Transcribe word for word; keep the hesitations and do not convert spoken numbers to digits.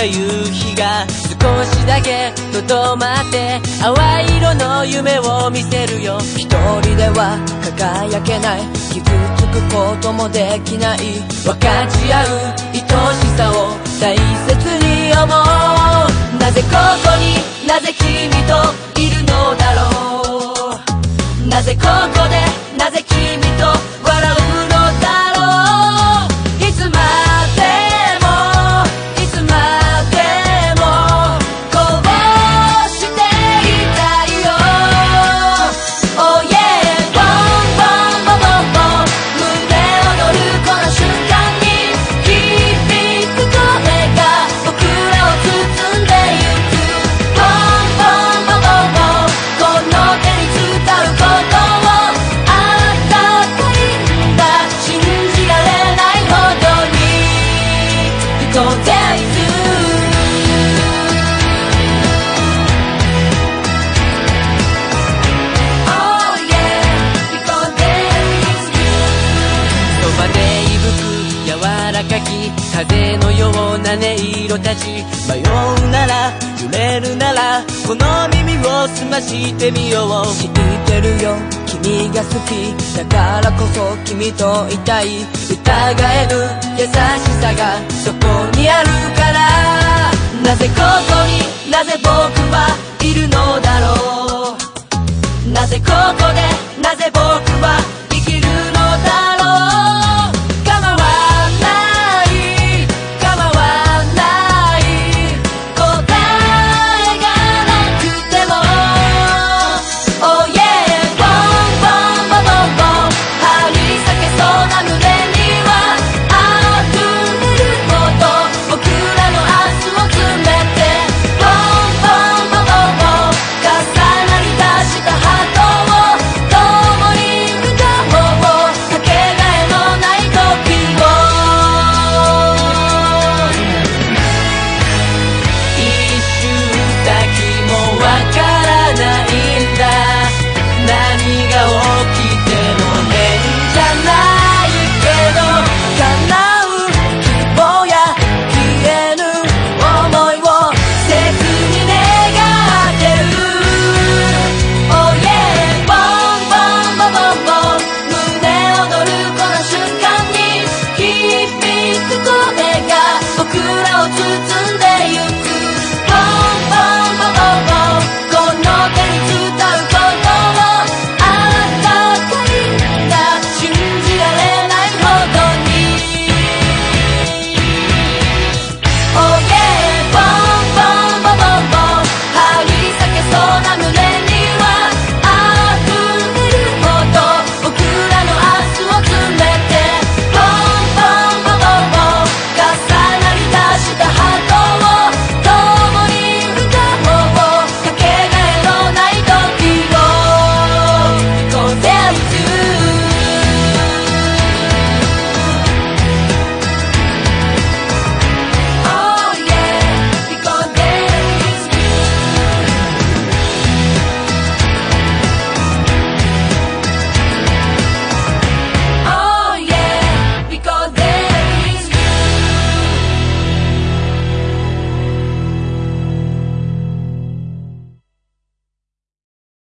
夕日が少しだけとどまって淡い色の夢を見せるよ。一人では輝けない、傷つくこともできない、分かち合う愛しさを大切に思う。なぜここになぜ君といるのだろう、なぜここでなぜ君と笑うのだろう。いつまでもいつまでもこうしていたいよ。 Oh yeah ボンボンボンボンボン胸躍るこの瞬間に響く声が僕らを包んでゆく。ボンボンボンボンボンこの手に伝うことをあったかいんだ、信じられないほどに Because there is you。 Oh yeah Because there is you。 そばで息吹く柔らかき風のような音色たち、迷うなら揺れるならこの耳を澄ましてみよう。知ってるよ君が好きだからこそ君といたい、疑える優しさがそこにあるから。なぜここになぜ僕はいるのだろう、なぜここでなぜ僕は